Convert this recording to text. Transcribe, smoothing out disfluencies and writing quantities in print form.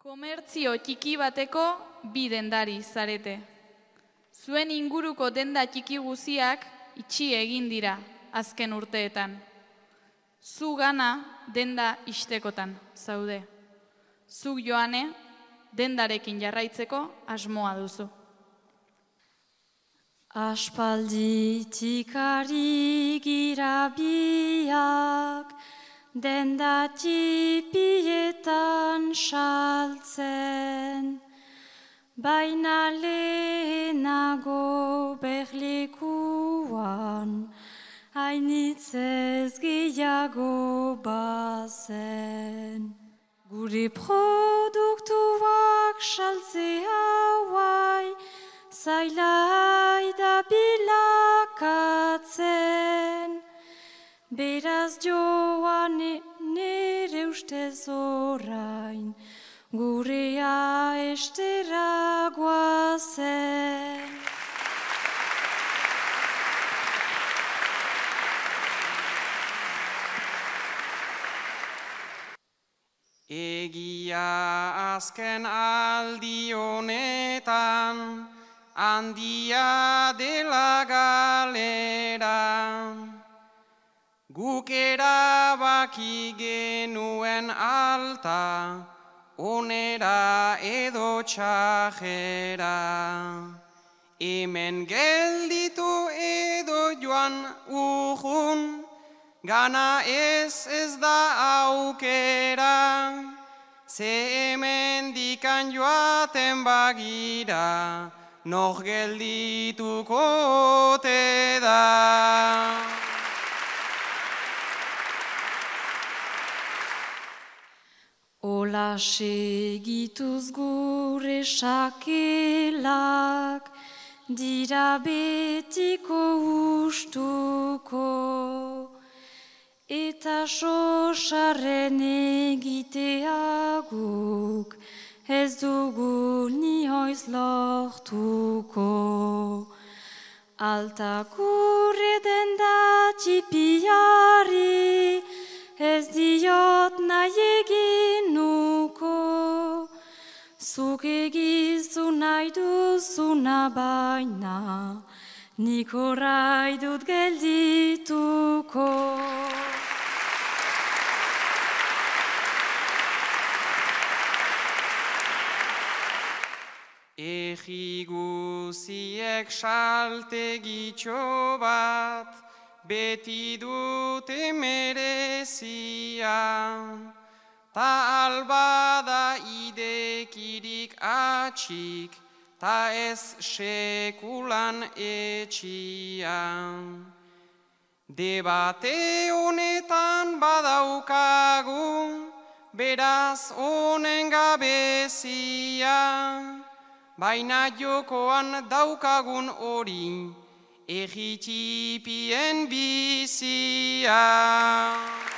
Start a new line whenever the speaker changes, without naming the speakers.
Komertzio txiki bateko bi dendari zarete. Zuen inguruko denda txiki guziak itxi egin dira azken urteetan. Zu gana denda istekotan zaude. Zuk joane dendarekin jarraitzeko asmoa duzu.
Aspalditik ari gira biak, denda txipietan saltzen, baina lehenago berlekuan, hainitzez gehiago bazen. Gure produktuak saltzea guai, zailai da bilakatzen, beraz joan nere ustez orain, gurea estera goazen.
Egia azken aldi honetan, handia dela galera. Guk erabaki genuen alta, onera edo txajera. Hemen gelditu edo joan urrun, gana ez da aukera. Ze hemen dikan joaten bagira, nor geldituko te da.
Ola segituz gure sakelak, dira betiko ustuko, eta sosarren egitea guk, ez dugu nioiz lortuko. Alta gure denda txipiari, ez diot nahi egin nuko. Zuk egizu nahi duzuna baina, nik orai dut geldituko.
Egi guziek saltegitxo bat, beti dute merezia, ta albada idekirik atxik, ta ez sekulan etxia. Debate honetan badaukagu, beraz honen gabezia, baina jokoan daukagun hori, egi txipien bizia.